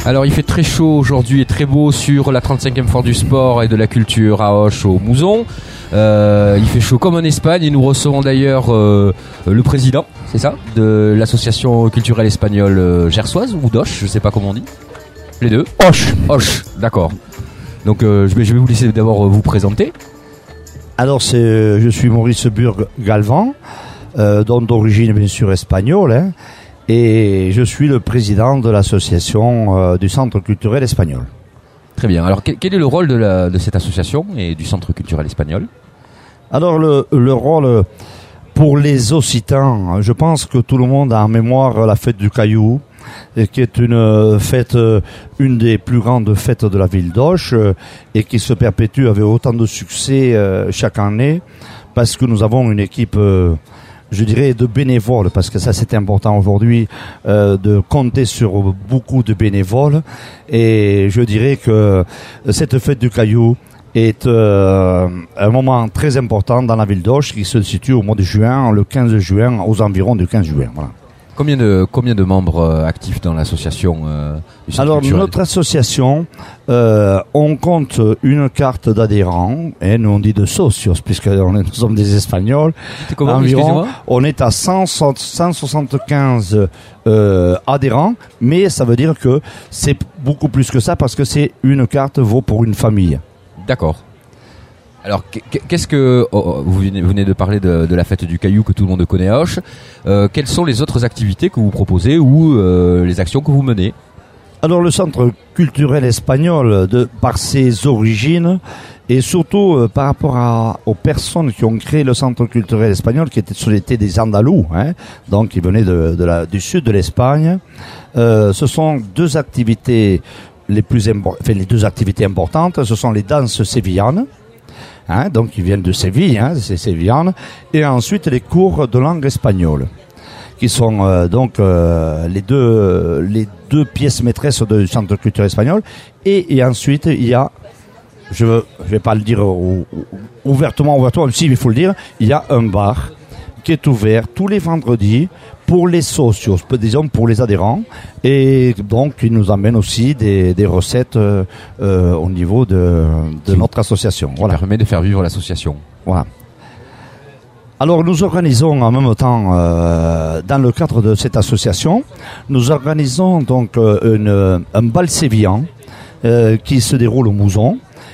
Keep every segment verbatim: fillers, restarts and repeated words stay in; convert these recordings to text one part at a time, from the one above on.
Alors il fait très chaud aujourd'hui et très beau sur la trente-cinquième foire du sport et de la culture à Auch au Mouzon. Euh, il fait chaud comme en Espagne et nous recevons d'ailleurs euh, le président, c'est ça, de l'association culturelle espagnole euh, gersoise ou d'Auch, je sais pas comment on dit. Les deux. Auch. Auch, d'accord. Donc euh, je, vais, je vais vous laisser d'abord euh, vous présenter. Alors c'est, euh, je suis Maurice Burg-Galvan, euh, donc d'origine bien sûr espagnole, hein, et je suis le président de l'association euh, du Centre culturel espagnol. Très bien. Alors quel, quel est le rôle de, la, de cette association et du Centre culturel espagnol ? Alors le, le rôle pour les Occitans, je pense que tout le monde a en mémoire la fête du Caillou, qui est une fête, une des plus grandes fêtes de la ville d'Auch, et qui se perpétue avec autant de succès chaque année, parce que nous avons une équipe, je dirais, de bénévoles, parce que ça c'est important aujourd'hui, de compter sur beaucoup de bénévoles, et je dirais que cette fête du Caillou est euh, un moment très important dans la ville d'Auch, qui se situe au mois de juin, le quinze juin, aux environs du quinze juin, voilà. Combien de, combien de membres euh, actifs dans l'association euh, du Centre Alors, culturel ? notre association, euh, on compte une carte d'adhérents, et nous on dit de socios, puisque on est, nous sommes des Espagnols. C'est comment, environ, excusez-moi ? on est à cent soixante-quinze euh, adhérents, mais ça veut dire que c'est beaucoup plus que ça, parce que c'est une carte vaut pour une famille. D'accord. Alors, qu'est-ce que oh, oh, vous, venez, vous venez de parler de, de la fête du Caillou que tout le monde connaît à Auch. Euh, quelles sont les autres activités que vous proposez ou euh, les actions que vous menez ? Alors, le Centre culturel espagnol, de, par ses origines et surtout euh, par rapport à, aux personnes qui ont créé le Centre culturel espagnol, qui étaient sous l'été des Andalous, hein, donc qui venaient de, de la, du sud de l'Espagne, euh, ce sont deux activités les plus impo- enfin, les deux activités importantes, ce sont les danses sévillanes. Hein, donc ils viennent de Séville, hein, c'est sévillane, et ensuite les cours de langue espagnole, qui sont euh, donc euh, les deux les deux pièces maîtresses du Centre culturel espagnol. Et, et ensuite il y a, je ne vais pas le dire ou, ou, ouvertement, ouvertement, si il faut le dire, il y a un bar qui est ouvert tous les vendredis pour les socios, disons pour les adhérents, et donc il nous amène aussi des, des recettes euh, euh, au niveau de, de notre association. Qui voilà. permet de faire vivre l'association. Voilà. Alors nous organisons en même temps, euh, dans le cadre de cette association, nous organisons donc euh, une, un bal sévillan euh, qui se déroule au Mouzon,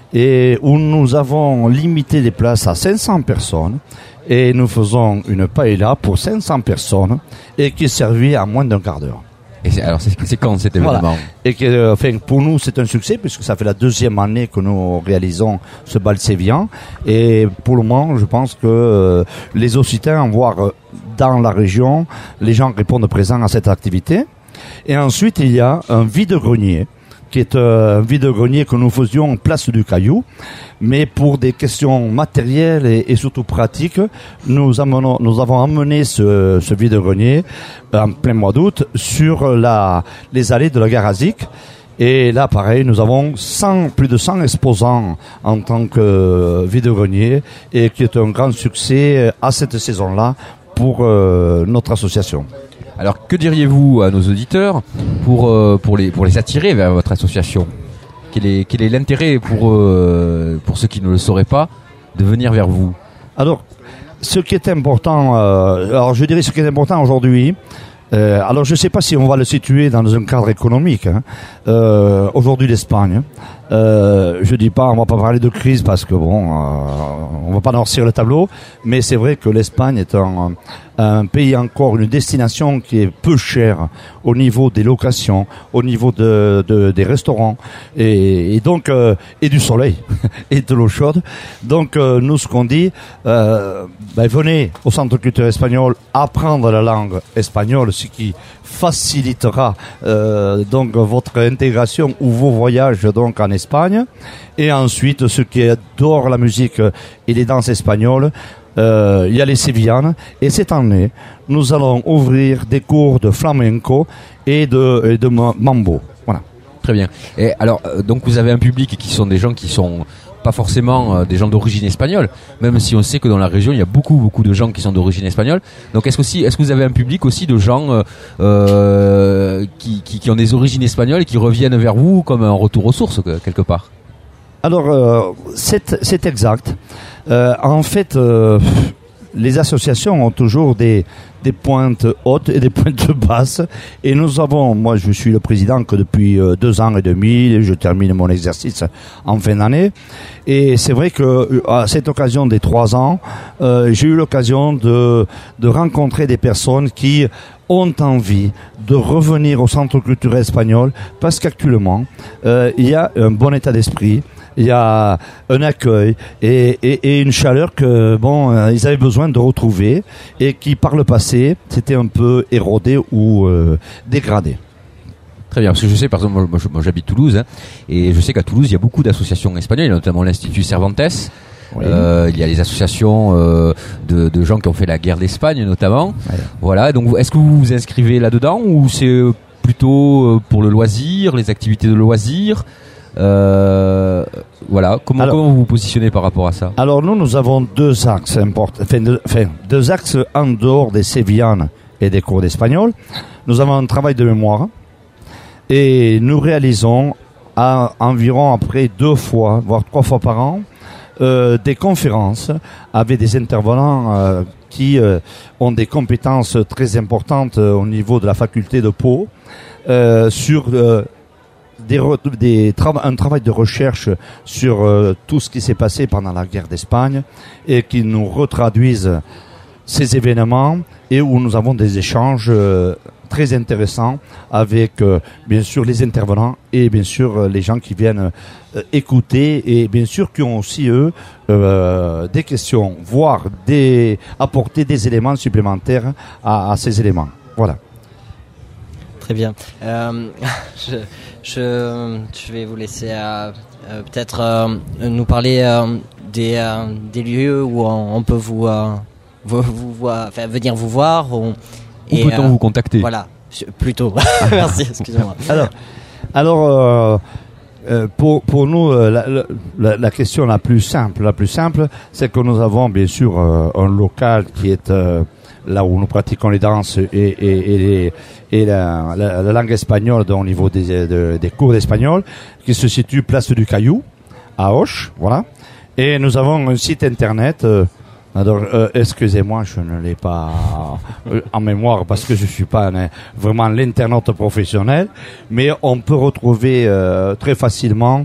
et où nous avons limité les places à cinq cents personnes. Et nous faisons une paella pour cinq cents personnes et qui est servie à moins d'un quart d'heure. Et c'est, alors c'est, c'est quand cet événement ? Voilà. Et que, enfin, pour nous c'est un succès, puisque ça fait la deuxième année que nous réalisons ce bal sévillan. Et pour le moment, je pense que euh, les Occitans, voire euh, dans la région, les gens répondent présents à cette activité. Et ensuite, il y a un vide-grenier, qui est euh, un vide-grenier que nous faisions en place du Caillou. Mais pour des questions matérielles et, et surtout pratiques, nous, amenons, nous avons emmené ce, ce vide-grenier en plein mois d'août sur la, les allées de la gare Azik. Et là, pareil, nous avons cent, plus de cent exposants en tant que vide-grenier, et qui est un grand succès à cette saison-là pour euh, notre association. Alors, que diriez-vous à nos auditeurs pour, euh, pour, les, pour les attirer vers votre association ? Quel est, quel est l'intérêt pour, euh, pour ceux qui ne le sauraient pas de venir vers vous ? Alors, ce qui est important, euh, alors je dirais ce qui est important aujourd'hui, euh, alors je ne sais pas si on va le situer dans un cadre économique, hein, euh, aujourd'hui l'Espagne, euh, je dis pas, on va pas parler de crise parce que bon, euh, on va pas noircir le tableau, mais c'est vrai que l'Espagne est un, un pays encore, une destination qui est peu chère au niveau des locations, au niveau de, de des restaurants, et, et donc euh, et du soleil et de l'eau chaude. Donc euh, nous, ce qu'on dit, euh, ben, venez au Centre culturel espagnol apprendre la langue espagnole, ce qui facilitera euh, donc votre intégration ou vos voyages donc en Espagne. Et ensuite, ceux qui adorent la musique et les danses espagnoles, euh, il y a les sévillanes. Et cette année, nous allons ouvrir des cours de flamenco et de, et de mambo. Voilà. Très bien. Et alors, euh, donc vous avez un public qui sont des gens qui sont pas forcément euh, des gens d'origine espagnole, même si on sait que dans la région il y a beaucoup beaucoup de gens qui sont d'origine espagnole. Donc est-ce que aussi, est-ce que vous avez un public aussi de gens euh, euh, qui, qui, qui ont des origines espagnoles et qui reviennent vers vous comme un retour aux sources quelque part? Alors euh, c'est c'est exact. Euh, en fait, euh, les associations ont toujours des des pointes hautes et des pointes basses. Et nous avons, moi je suis le président que depuis euh, deux ans et demi, je termine mon exercice en fin d'année. Et c'est vrai que à cette occasion des trois ans, euh, j'ai eu l'occasion de de rencontrer des personnes qui ont envie de revenir au centre culturel espagnol parce qu'actuellement, euh, il y a un bon état d'esprit. Il y a un accueil et, et, et une chaleur que bon euh, ils avaient besoin de retrouver et qui par le passé c'était un peu érodé ou euh, dégradé. Très bien, parce que je sais, par exemple, moi, moi j'habite Toulouse, hein, et je sais qu'à Toulouse il y a beaucoup d'associations espagnoles, notamment l'Institut Cervantes. Oui. Euh, il y a les associations euh, de, de gens qui ont fait la guerre d'Espagne notamment. Oui. Voilà. Donc est-ce que vous vous inscrivez là-dedans ou c'est plutôt pour le loisir, les activités de loisir? Euh, voilà, comment, alors, comment vous vous positionnez par rapport à ça? Alors nous, nous avons deux axes importants, enfin, deux, enfin, deux axes en dehors des sévillanes et des cours d'espagnol. Nous avons un travail de mémoire et nous réalisons à environ après deux fois, voire trois fois par an, euh, des conférences avec des intervenants euh, qui euh, ont des compétences très importantes euh, au niveau de la faculté de Pau euh, sur euh, Des, des tra- un travail de recherche sur euh, tout ce qui s'est passé pendant la guerre d'Espagne et qui nous retraduisent ces événements et où nous avons des échanges euh, très intéressants avec euh, bien sûr les intervenants et bien sûr euh, les gens qui viennent euh, écouter et bien sûr qui ont aussi eux euh, des questions, voire des, apporter des éléments supplémentaires à, à ces éléments. Voilà. Très bien. Euh, je, je, je vais vous laisser euh, euh, peut-être euh, nous parler euh, des, euh, des lieux où on, on peut vous, euh, vous, vous voir, enfin, venir vous voir. Ou, où et, peut-on euh, vous contacter? Voilà, plutôt. Merci, excusez-moi. Alors, alors euh, euh, pour, pour nous, la, la, la question la plus simple, la plus simple, c'est que nous avons bien sûr euh, un local qui est euh, là où nous pratiquons les danses et, et, et, les, et la, la, la langue espagnole au niveau des, de, des cours d'espagnol, qui se situe place du Caillou, à Auch, voilà. Et nous avons un site internet, euh, alors, euh, excusez-moi, je ne l'ai pas euh, en mémoire parce que je suis pas un, vraiment l'internaute professionnel, mais on peut retrouver euh, très facilement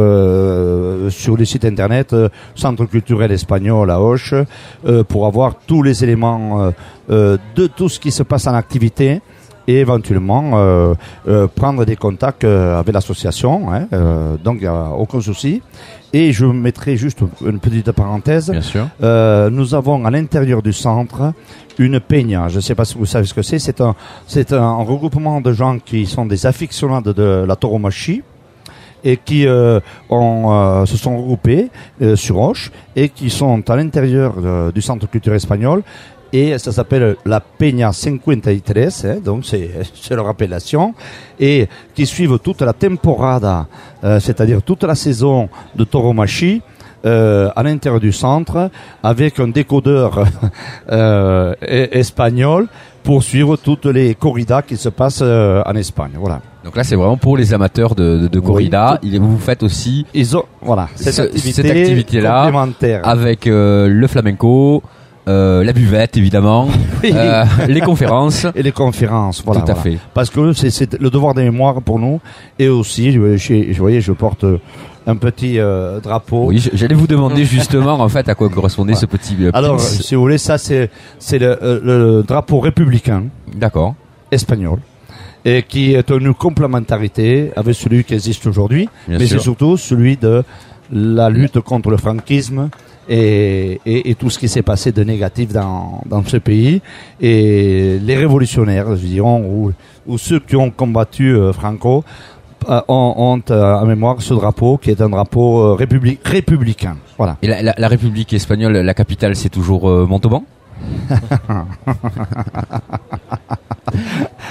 euh, sur le site internet euh, Centre culturel espagnol à Auch euh, pour avoir tous les éléments euh, euh, de tout ce qui se passe en activité et éventuellement euh, euh, prendre des contacts euh, avec l'association, hein, euh, donc il n'y a aucun souci. Et je mettrai juste une petite parenthèse. Bien sûr. Euh, nous avons à l'intérieur du centre une peña. Je ne sais pas si vous savez ce que c'est. C'est un, c'est un regroupement de gens qui sont des aficionados de la tauromachie et qui euh, ont, euh, se sont regroupés euh, sur Auch et qui sont à l'intérieur euh, du centre culturel espagnol. Et ça s'appelle la Peña cinquante-tres, hein, donc c'est, c'est leur appellation, et qui suivent toute la temporada, euh, c'est-à-dire toute la saison de tauromachie, euh, à l'intérieur du centre, avec un décodeur euh, espagnol pour suivre toutes les corridas qui se passent euh, en Espagne. Voilà. Donc là, c'est vraiment pour les amateurs de, de, de corrida. Oui, vous faites aussi Ils ont, voilà, cette, ce, activité cette activité-là complémentaire avec euh, le flamenco. Euh, la buvette évidemment, oui. euh, les conférences et les conférences, voilà. Tout à voilà. fait. Parce que c'est, c'est le devoir de mémoire pour nous et aussi, je, je, je voyais, je porte un petit euh, drapeau. Oui, j'allais vous demander justement en fait à quoi correspondait voilà. ce petit. Euh, Alors, pins. si vous voulez, ça c'est c'est le, le, le drapeau républicain. D'accord. Espagnol. Et qui est une complémentarité avec celui qui existe aujourd'hui, Bien mais sûr. c'est surtout celui de la lutte contre le franquisme. Et, et, et tout ce qui s'est passé de négatif dans, dans ce pays et les révolutionnaires, je dirais, ou, ou ceux qui ont combattu euh, Franco euh, ont, ont euh, en mémoire ce drapeau qui est un drapeau euh, républi- républicain. Voilà. Et la, la, la République espagnole, la capitale, c'est toujours euh, Montauban.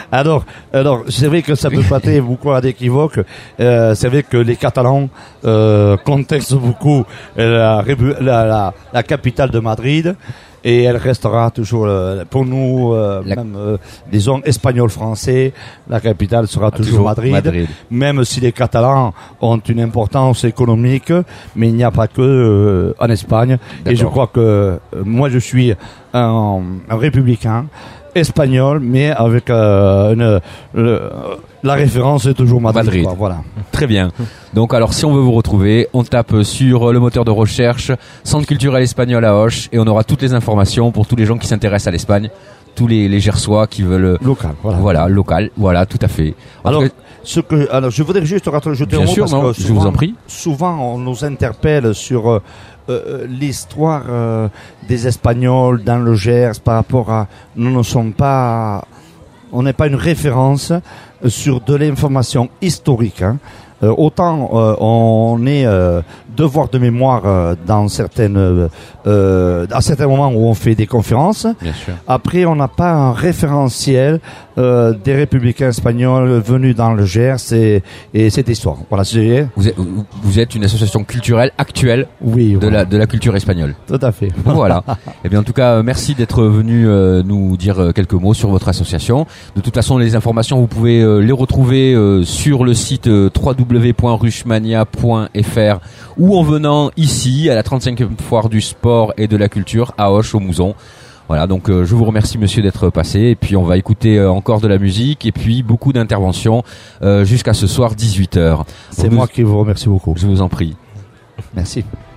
Alors, alors, c'est vrai que ça peut prêter beaucoup à d'équivoques. Euh, c'est vrai que les Catalans euh, contestent beaucoup la, la, la, la capitale de Madrid. Et elle restera toujours, euh, pour nous, euh, la... même, euh, disons, espagnols français, la capitale sera ah, toujours, toujours Madrid, Madrid. Même si les Catalans ont une importance économique, mais il n'y a pas que euh, en Espagne. D'accord. Et je crois que euh, moi, je suis un, un républicain espagnol, mais avec euh, une, le, la référence est toujours Madrid. Madrid. Quoi, voilà. Très bien. Donc alors si on veut vous retrouver, on tape sur le moteur de recherche Centre culturel espagnol à Auch et on aura toutes les informations pour tous les gens qui s'intéressent à l'Espagne, tous les, les Gersois qui veulent local. Voilà. Voilà, local. Voilà, tout à fait. En alors, cas, ce que, alors je voudrais juste rajouter un mot sûr, parce non, que souvent, je vous en prie. Souvent on nous interpelle sur euh, euh, l'histoire euh, des Espagnols dans le Gers par rapport à nous ne sommes pas, on n'est pas une référence sur de l'information historique. Hein. Euh, autant euh, on est euh, devoir de mémoire euh, dans certaines euh, à certains moments où on fait des conférences. Bien sûr. Après, on n'a pas un référentiel euh, des républicains espagnols venus dans le Gers et, et cette histoire. Voilà, c'est vous êtes, vous êtes une association culturelle actuelle oui, de voilà. la de la culture espagnole. Tout à fait. Voilà. Eh bien, en tout cas, merci d'être venu euh, nous dire quelques mots sur votre association. De toute façon, les informations, vous pouvez euh, les retrouver euh, sur le site euh, w w w point ruchmania point f r ou en venant ici à la trente-cinquième foire du sport et de la culture à Auch au Mouzon. Voilà, donc euh, je vous remercie monsieur d'être passé et puis on va écouter euh, encore de la musique et puis beaucoup d'interventions euh, jusqu'à ce soir dix-huit heures. C'est moi qui vous remercie beaucoup. Je vous en prie. Merci.